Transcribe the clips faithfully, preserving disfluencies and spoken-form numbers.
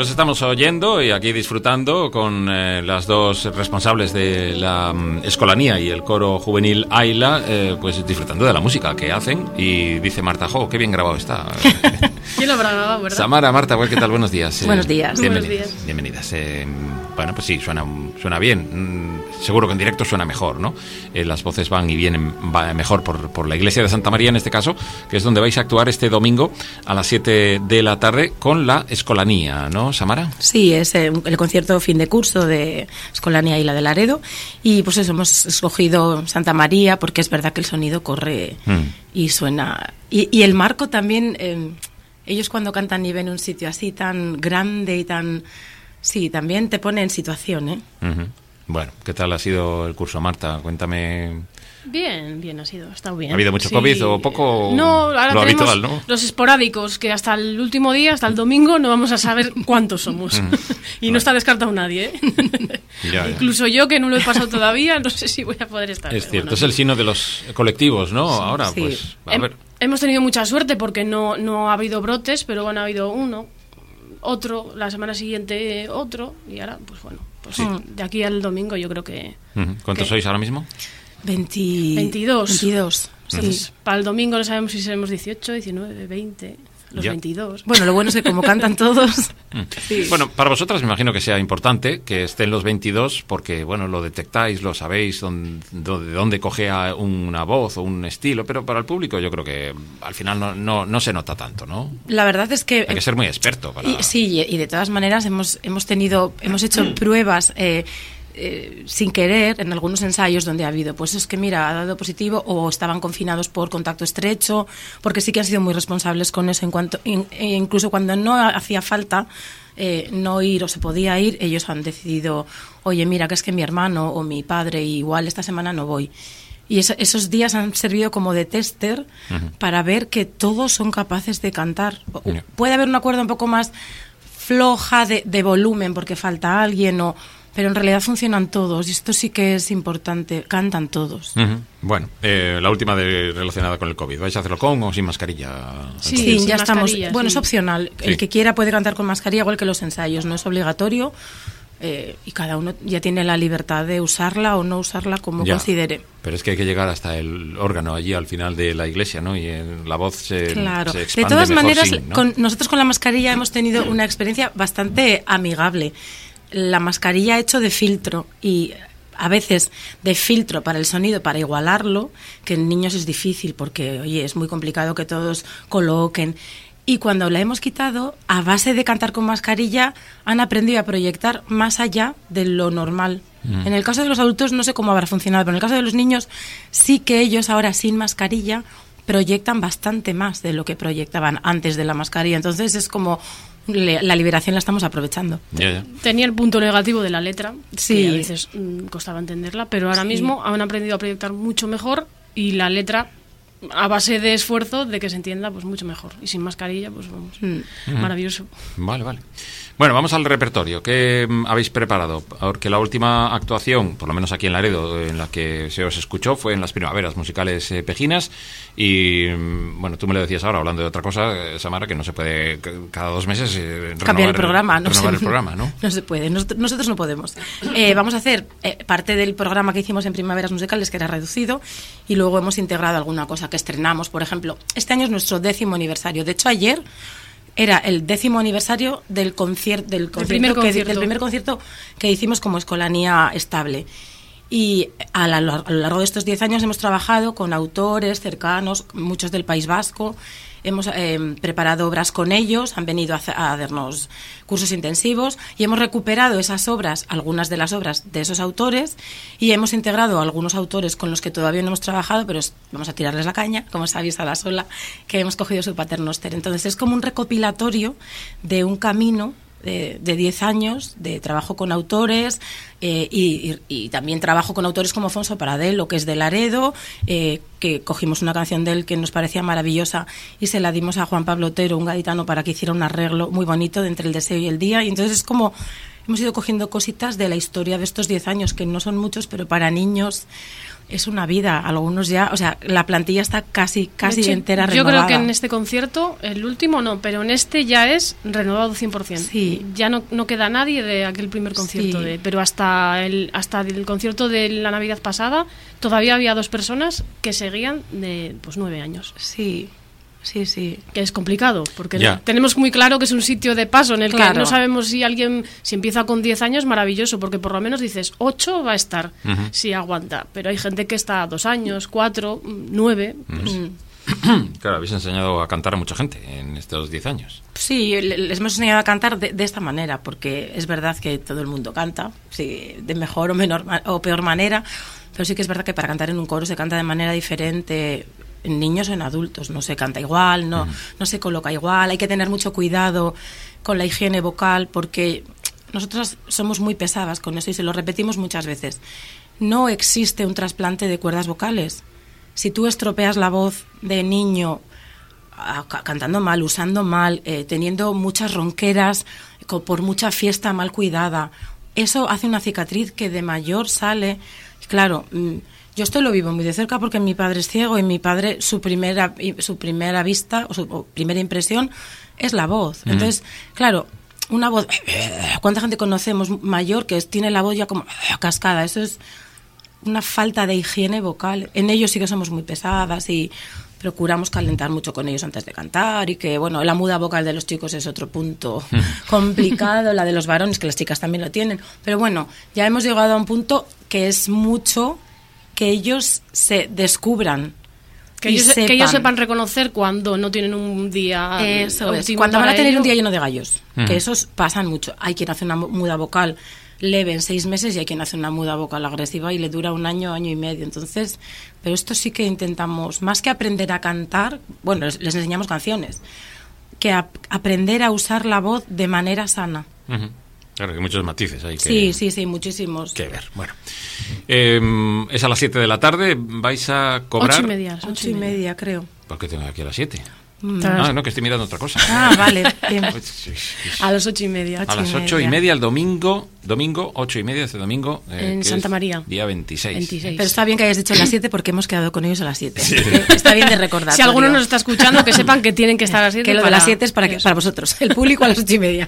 Pues estamos oyendo y aquí disfrutando con eh, las dos responsables de la um, Escolanía y el coro juvenil Aila, eh, pues disfrutando de la música que hacen. Y dice Marta, jo, qué bien grabado está. ¿Quién lo habrá grabado, verdad? Samara, Marta, ¿qué tal? Buenos días. Buenos días. Eh, bienvenidas. Buenos días. Bienvenidas. Eh, bueno, pues sí, suena, suena bien. Mm, seguro que en directo suena mejor, ¿no? Eh, las voces van y vienen va mejor por, por la iglesia de Santa María, en este caso, que es donde vais a actuar este domingo a las siete de la tarde con la Escolanía, ¿no, Samara? Sí, es eh, el concierto fin de curso de Escolanía Aila de Laredo. Y pues eso, hemos escogido Santa María porque es verdad que el sonido corre mm. y suena. Y, y el marco también... Eh, ellos cuando cantan y ven un sitio así tan grande y tan... Sí, también te pone en situación, ¿eh? Uh-huh. Bueno, ¿qué tal ha sido el curso, Marta? Cuéntame... Bien, bien ha sido, está bien. ¿Ha habido mucho sí. COVID o poco? No, ahora lo tenemos habitual, ¿no? Los esporádicos, que hasta el último día, hasta el domingo, no vamos a saber cuántos somos. Mm. y no está descartado nadie, ¿eh? Ya, ya. Incluso yo, que no lo he pasado todavía, no sé si voy a poder estar. Es cierto, bueno, es el signo de los colectivos, ¿no? Sí, ahora, sí. pues, a Hem- ver... Hemos tenido mucha suerte porque no, no ha habido brotes, pero bueno, ha habido uno, otro, la semana siguiente otro, y ahora, pues bueno, pues Sí. de aquí al domingo yo creo que... Uh-huh. ¿Cuántos que- sois ahora mismo? veinte... veintidós. veintidós. Sí. Entonces, para el domingo no sabemos si seremos dieciocho, diecinueve, veinte, los Ya. veintidós. Bueno, lo bueno es que como cantan todos... Sí. Bueno, para vosotras me imagino que sea importante que estén los veintidós porque, bueno, lo detectáis, lo sabéis, dónde, dónde, dónde coge a una voz o un estilo, pero para el público yo creo que al final no, no, no se nota tanto, ¿no? La verdad es que... Hay que ser muy experto para... Y, sí, y de todas maneras hemos, hemos tenido, hemos hecho pruebas... Eh, Eh, sin querer en algunos ensayos donde ha habido, pues es que mira, ha dado positivo o estaban confinados por contacto estrecho, porque sí que han sido muy responsables con eso en cuanto, in, e incluso cuando no hacía falta eh, no ir o se podía ir, ellos han decidido, oye mira, que es que mi hermano o mi padre igual esta semana no voy. Y eso, esos días han servido como de tester uh-huh. para ver que todos son capaces de cantar. Yeah. Puede haber una cuerda un poco más floja de, de volumen porque falta alguien o... Pero en realidad funcionan todos y esto sí que es importante, cantan todos. Uh-huh. Bueno, eh, la última de, relacionada con el COVID, ¿vais a hacerlo con o sin mascarilla? Sí, sí sin ya estamos. Bueno, sí. es opcional. Sí. El que quiera puede cantar con mascarilla, igual que los ensayos, no es obligatorio. Eh, y cada uno ya tiene la libertad de usarla o no usarla como ya, considere. Pero es que hay que llegar hasta el órgano allí al final de la iglesia, ¿no? Y en la voz se, claro. se expande de todas mejor maneras, sin, ¿no? con, nosotros con la mascarilla hemos tenido una experiencia bastante amigable. La mascarilla ha hecho de filtro y a veces de filtro para el sonido, para igualarlo, que en niños es difícil porque, oye, es muy complicado que todos coloquen. Y cuando la hemos quitado, a base de cantar con mascarilla, han aprendido a proyectar más allá de lo normal. Mm. En el caso de los adultos no sé cómo habrá funcionado, pero en el caso de los niños sí que ellos ahora sin mascarilla proyectan bastante más de lo que proyectaban antes de la mascarilla. Entonces es como... la liberación la estamos aprovechando. Yeah, yeah. Tenía el punto negativo de la letra, sí. que a veces mmm, costaba entenderla, pero ahora sí. mismo han aprendido a proyectar mucho mejor y la letra, a base de esfuerzo, de que se entienda, pues mucho mejor. Y sin mascarilla, pues vamos, mm. maravilloso. Vale, vale. Bueno, vamos al repertorio. ¿Qué habéis preparado? Porque la última actuación, por lo menos aquí en Laredo, en la que se os escuchó, fue en las primaveras musicales eh, pejinas. Y, bueno, tú me lo decías ahora, hablando de otra cosa, eh, Samara, que no se puede cada dos meses eh, cambiar renovar, el programa. el, no renovar se, el programa, ¿no? No se puede. Nosotros, nosotros no podemos. Eh, vamos a hacer eh, parte del programa que hicimos en primaveras musicales, que era reducido, y luego hemos integrado alguna cosa que estrenamos. Por ejemplo, este año es nuestro décimo aniversario. De hecho, ayer... era el décimo aniversario del, concier- del, concierto primer que, concierto. del primer concierto que hicimos como Escolanía Estable. Y a, la, a lo largo de estos diez años hemos trabajado con autores cercanos, muchos del País Vasco. Hemos eh, preparado obras con ellos, han venido a, a darnos cursos intensivos y hemos recuperado esas obras, algunas de las obras de esos autores, y hemos integrado a algunos autores con los que todavía no hemos trabajado, pero es, vamos a tirarles la caña, como sabéis a la sola, que hemos cogido su paternoster. Entonces es como un recopilatorio de un camino de diez años de trabajo con autores eh, y, y, y también trabajo con autores como Afonso Pradelo, que es de Laredo, eh, que cogimos una canción de él que nos parecía maravillosa y se la dimos a Juan Pablo Otero, un gaditano, para que hiciera un arreglo muy bonito de Entre el deseo y el día. Y entonces es como hemos ido cogiendo cositas de la historia de estos diez años, que no son muchos, pero para niños es una vida. Algunos ya, o sea, la plantilla está casi casi hecho, entera yo renovada. Yo creo que en este concierto, el último no, pero en este ya es renovado cien por ciento. Sí. Ya no, no queda nadie de aquel primer concierto, Sí. de, pero hasta el, hasta el concierto de la Navidad pasada todavía había dos personas que seguían de pues nueve años. Sí. Sí, sí. Que es complicado, porque Ya. no, tenemos muy claro que es un sitio de paso en el Claro. que no sabemos si alguien, si empieza con diez años, maravilloso, porque por lo menos dices, ocho va a estar, Ujú. si aguanta. Pero hay gente que está dos años, cuatro, nueve. Pues, Claro, habéis enseñado a cantar a mucha gente en estos diez años. Sí, le- les hemos enseñado a cantar de, de esta manera, porque es verdad que todo el mundo canta, sí, de mejor o, menor, ma- o peor manera, pero sí que es verdad que para cantar en un coro se canta de manera diferente en niños o en adultos, no se canta igual, no, no se coloca igual, hay que tener mucho cuidado con la higiene vocal, porque nosotros somos muy pesadas con eso y se lo repetimos muchas veces. No existe un trasplante de cuerdas vocales. Si tú estropeas la voz de niño a- ca- cantando mal, usando mal, eh, teniendo muchas ronqueras, co- por mucha fiesta mal cuidada, eso hace una cicatriz que de mayor sale. Claro, mm, yo esto lo vivo muy de cerca porque mi padre es ciego y mi padre su primera i- su primera vista o su o primera impresión es la voz. Entonces, claro, una voz, ¿cuánta gente conocemos mayor que es- tiene la voz ya como cascada? Eso es una falta de higiene vocal. En ellos sí que somos muy pesadas y procuramos calentar mucho con ellos antes de cantar y que, bueno, la muda vocal de los chicos es otro punto complicado, la de los varones, que las chicas también lo tienen. Pero bueno, ya hemos llegado a un punto que es mucho que ellos se descubran. que, y ellos, que ellos sepan reconocer cuando no tienen un día Eso es, óptimo cuando van a para tener ello. un día lleno de gallos, Ujú. que esos pasan mucho. Hay quien hace una mu- muda vocal leve en seis meses y hay quien hace una muda vocal agresiva y le dura un año, año y medio. Entonces, pero esto sí que intentamos, más que aprender a cantar, bueno, les, les enseñamos canciones, que ap- aprender a usar la voz de manera sana. Ujú. Claro, que hay muchos matices hay que, Sí, sí, sí, muchísimos. que ver. Bueno, Eh, es a las siete de la tarde. ¿Vais a cobrar? Ocho y media. las Ocho y media, creo. ¿Por qué tengo aquí a las siete? Mm. Ah, no, que estoy mirando otra cosa. Ah, vale, bien. Pues, sí, sí, sí. A las ocho y media. A las y ocho y media. media el domingo, domingo, ocho y media este domingo. eh, En que Santa es María. Día veintiséis. veintiséis. Pero está bien que hayas dicho las siete porque hemos quedado con ellos a las siete. Está bien de recordar. Si alguno nos está escuchando, que sepan que tienen que estar a las siete. Que lo de para- las siete es para, que, eso. para vosotros. El público a las ocho y media.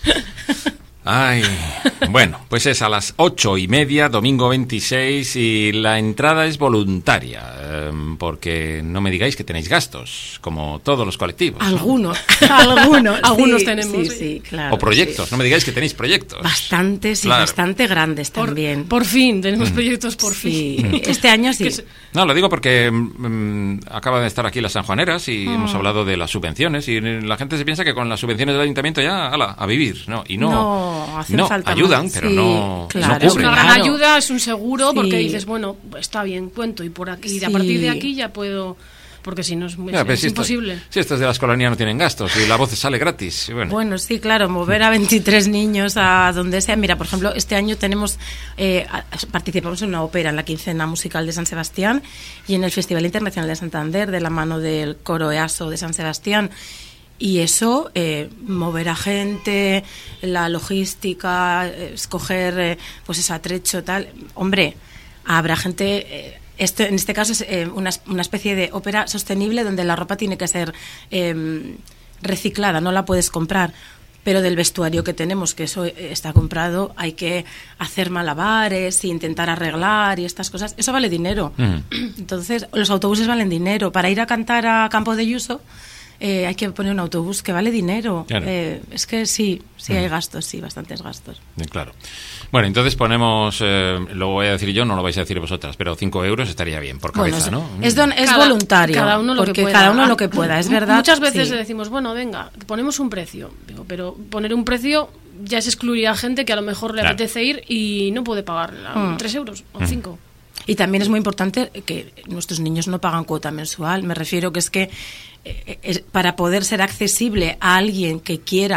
Ay, bueno, pues es a las ocho y media, domingo veintiséis, y la entrada es voluntaria, eh, porque no me digáis que tenéis gastos, como todos los colectivos, ¿no? Algunos. Algunos. Algunos sí, tenemos, Sí, sí. sí, claro. O proyectos, sí. no me digáis que tenéis proyectos. Bastantes y Claro. bastante grandes Por, también. por fin, tenemos proyectos por Sí, fin. este año sí. Que se- No, lo digo porque mm, acaba de estar aquí las sanjuaneras y Ah. hemos hablado de las subvenciones y la gente se piensa que con las subvenciones del ayuntamiento ya, ala, a vivir, ¿no? Y no, No, hacen no, falta ayudan, más. pero Sí, no, claro. no Es cubren. una gran Claro. ayuda, es un seguro, Sí. porque dices, bueno, está bien, cuento, y por aquí, y a Sí. partir de aquí ya puedo, porque si no es, muy- Ya, pero es si estos- imposible. si estos de las colonias no tienen gastos y la voz sale gratis. Y bueno. Bueno, sí, claro, mover a veintitrés niños a donde sea. Mira, por ejemplo, este año tenemos eh, a- participamos en una ópera en la quincena musical de San Sebastián y en el Festival Internacional de Santander de la mano del Coro EASO de San Sebastián. Y eso, eh, mover a gente, la logística, eh, escoger eh, pues ese atrecho, tal. Hombre, habrá gente. Eh, esto, en este caso es eh, una, una especie de ópera sostenible donde la ropa tiene que ser eh, reciclada, no la puedes comprar. Pero del vestuario que tenemos, que eso eh, está comprado, hay que hacer malabares e intentar arreglar y estas cosas. Eso vale dinero. Ujú. Entonces, los autobuses valen dinero. Para ir a cantar a Campo de Yuso, eh, hay que poner un autobús que vale dinero. Claro. Eh, es que sí, sí hay gastos, sí, bastantes gastos. Eh, Claro. Bueno, entonces ponemos, eh, lo voy a decir yo, no lo vais a decir vosotras, pero cinco euros estaría bien por cabeza, Bueno, ¿no? es, don- es Cada- voluntario. cada uno lo que porque pueda. cada uno lo que pueda, es verdad. Muchas veces sí. le decimos, bueno, venga, ponemos un precio. Digo, pero poner un precio ya es excluir a gente que a lo mejor le Claro. apetece ir y no puede pagar la- Mm. tres euros o cinco. Y también es muy importante que nuestros niños no pagan cuota mensual. Me refiero que es que eh, es- para poder ser accesible a alguien que quiera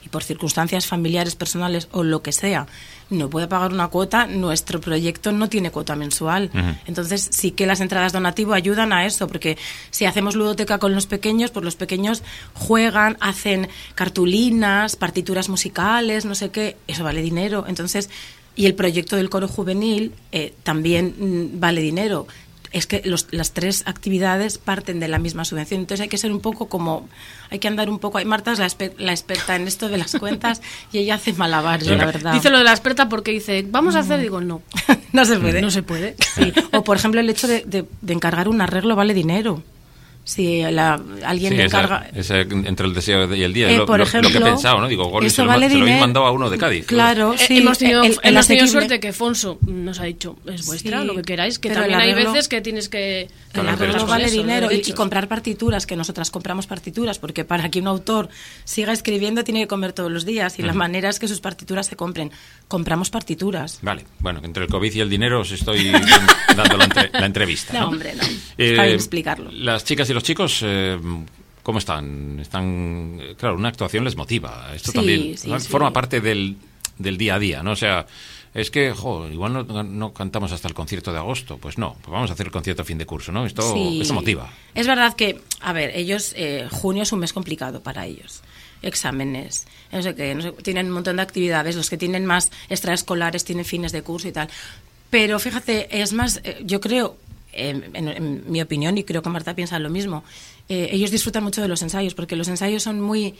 y por circunstancias familiares, personales o lo que sea, no puede pagar una cuota, nuestro proyecto no tiene cuota mensual. Uh-huh. Entonces sí que las entradas donativo ayudan a eso, porque si hacemos ludoteca con los pequeños, pues los pequeños juegan, hacen cartulinas, partituras musicales, no sé qué, eso vale dinero. Entonces, y el proyecto del coro juvenil eh, también mm, vale dinero. Es que los, las tres actividades parten de la misma subvención, entonces hay que ser un poco como, hay que andar un poco, Marta es la, espe, la experta en esto de las cuentas y ella hace malabares, sí, la verdad. Dice lo de la experta porque dice, vamos a hacer, digo, no. No se puede. No se puede. Sí. O por ejemplo el hecho de, de, de encargar un arreglo vale dinero. Si la, alguien sí, le encarga... Esa, esa, entre el deseo y el día, eh, lo, por lo, ejemplo, lo que he pensado, ¿no? Digo, Goli se, vale lo, se lo habéis mandado a uno de Cádiz. Claro, eh, sí. Hemos tenido, el, el hemos tenido suerte que Fonso nos ha dicho, es vuestra, sí, lo que queráis, que también arreglo, hay veces que tienes que... El arreglo vale eso, dinero y, y comprar partituras, que nosotras compramos partituras, porque para que un autor siga escribiendo tiene que comer todos los días y uh-huh. la manera es que sus partituras se compren. Compramos partituras. Vale, bueno, entre el COVID y el dinero os estoy dando la, entre, la entrevista. No, ¿no? hombre, no. Eh, Está bien explicarlo. Las chicas y los chicos... Eh, ¿Cómo están? Están, claro, una actuación les motiva. Esto sí, también sí, ¿no? sí. forma parte del, del día a día, ¿no? O sea, es que, jo, igual no, no cantamos hasta el concierto de agosto. Pues no, pues vamos a hacer el concierto a fin de curso, ¿no? Esto, sí. esto motiva. Es verdad que, a ver, ellos, eh, junio es un mes complicado para ellos. Exámenes, no sé qué, no sé, tienen un montón de actividades. Los que tienen más extraescolares tienen fines de curso y tal. Pero fíjate, es más, eh, yo creo... En, en, en mi opinión, y creo que Marta piensa lo mismo, eh, ellos disfrutan mucho de los ensayos, porque los ensayos son muy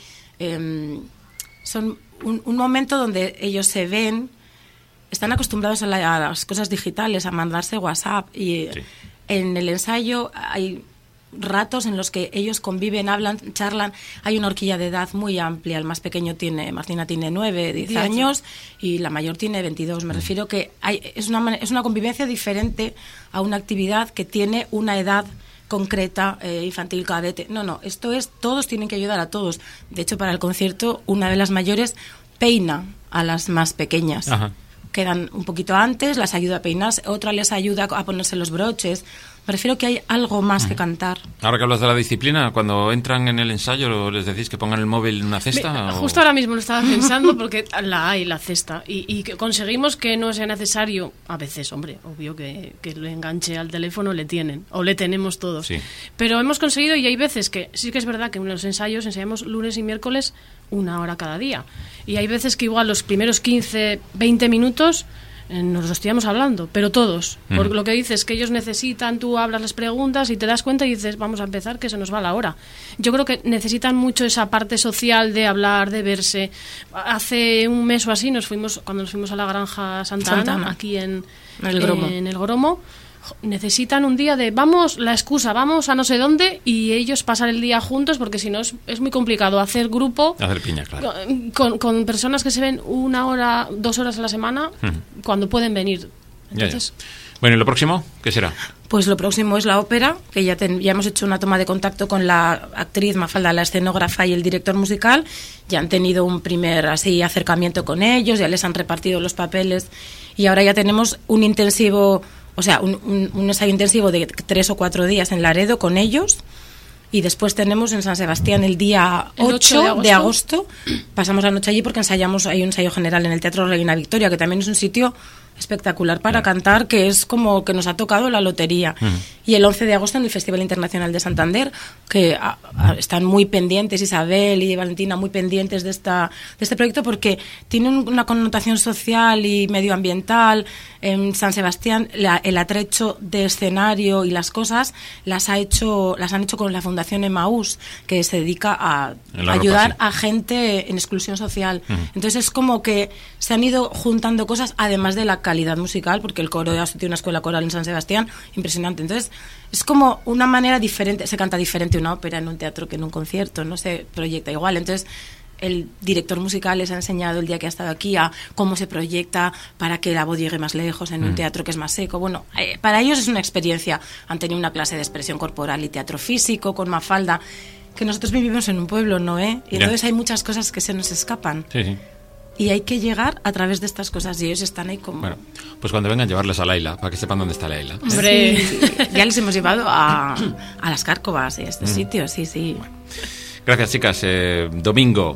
eh, son un, un momento donde ellos se ven, están acostumbrados a, la, a las cosas digitales, a mandarse WhatsApp, y sí. en el ensayo hay ratos en los que ellos conviven, hablan, charlan. Hay una horquilla de edad muy amplia. El más pequeño tiene, Martina tiene nueve, diez años y la mayor tiene veintidós. Me refiero que hay, es una es una convivencia diferente a una actividad que tiene una edad concreta, eh, infantil, cadete. No, no, esto es, todos tienen que ayudar a todos. De hecho, para el concierto, una de las mayores peina a las más pequeñas. Ajá. Quedan un poquito antes, las ayuda a peinarse, otra les ayuda a ponerse los broches. Me refiero que hay algo más que cantar. Ahora que hablas de la disciplina, cuando entran en el ensayo, ¿les decís que pongan el móvil en una cesta? Me, o... Justo ahora mismo lo estaba pensando porque la hay, la cesta. Y, y que conseguimos que no sea necesario, a veces, hombre, obvio que, que le enganche al teléfono, le tienen, o le tenemos todos. Sí. Pero hemos conseguido, y hay veces que sí que es verdad que en los ensayos ensayamos lunes y miércoles una hora cada día. Y hay veces que igual los primeros quince, veinte minutos... nos lo estamos hablando, pero todos. Mm. Porque lo que dices que ellos necesitan, tú hablas las preguntas y te das cuenta y dices, vamos a empezar, que se nos va la hora. Yo creo que necesitan mucho esa parte social de hablar, de verse. Hace un mes o así nos fuimos, cuando nos fuimos a la granja Santa, Santa Ana, Ana, aquí en el Gromo. En el Gromo, necesitan un día de, vamos, la excusa, vamos a no sé dónde, y ellos pasar el día juntos, porque si no es, es muy complicado hacer grupo, hacer piña, claro. con, con personas que se ven una hora, dos horas a la semana, uh-huh. cuando pueden venir. Entonces, ya, ya. Bueno, ¿y lo próximo qué será? Pues lo próximo es la ópera, que ya, ten, ya hemos hecho una toma de contacto con la actriz Mafalda, la escenógrafa y el director musical. Ya han tenido un primer así acercamiento con ellos, ya les han repartido los papeles y ahora ya tenemos un intensivo... O sea, un, un, un ensayo intensivo de tres o cuatro días en Laredo con ellos, y después tenemos en San Sebastián el día ocho de agosto. de agosto. Pasamos la noche allí porque ensayamos, hay un ensayo general en el Teatro Reina Victoria, que también es un sitio espectacular para cantar, que es como que nos ha tocado la lotería. Uh-huh. Y el once de agosto en el Festival Internacional de Santander, que a, a, están muy pendientes, Isabel y Valentina, muy pendientes de esta de este proyecto, porque tiene un, una connotación social y medioambiental. En San Sebastián la, el atrecho de escenario y las cosas las ha hecho las han hecho con la Fundación Emaús, que se dedica a ayudar a gente en exclusión social. Uh-huh. Entonces es como que se han ido juntando cosas, además de la calidad musical, porque el coro de tiene una escuela coral en San Sebastián impresionante. Entonces es como una manera diferente, se canta diferente una ópera en un teatro que en un concierto, no se proyecta igual. Entonces el director musical les ha enseñado el día que ha estado aquí a cómo se proyecta para que la voz llegue más lejos en un mm. teatro que es más seco. Bueno, eh, para ellos es una experiencia. Han tenido una clase de expresión corporal y teatro físico con Mafalda, que nosotros vivimos en un pueblo, ¿no? ¿Eh? Y entonces yeah. hay muchas cosas que se nos escapan. Sí, sí. Y hay que llegar a través de estas cosas, y ellos están ahí como... Bueno, pues cuando vengan, llevarles a Laila, para que sepan dónde está Laila. Hombre, sí, ya les hemos llevado a, a las Cárcovas y a estos mm. sitios, sí, sí. Bueno. Gracias, chicas. Eh, domingo,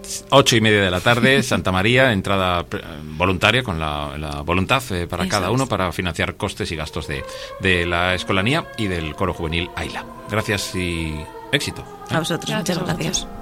Ocho y media de la tarde, Santa María, entrada voluntaria con la, la voluntad eh, para Eso cada uno es. Para financiar costes y gastos de, de la escolanía y del coro juvenil Aila. Gracias y éxito. A vosotros, muchas gracias.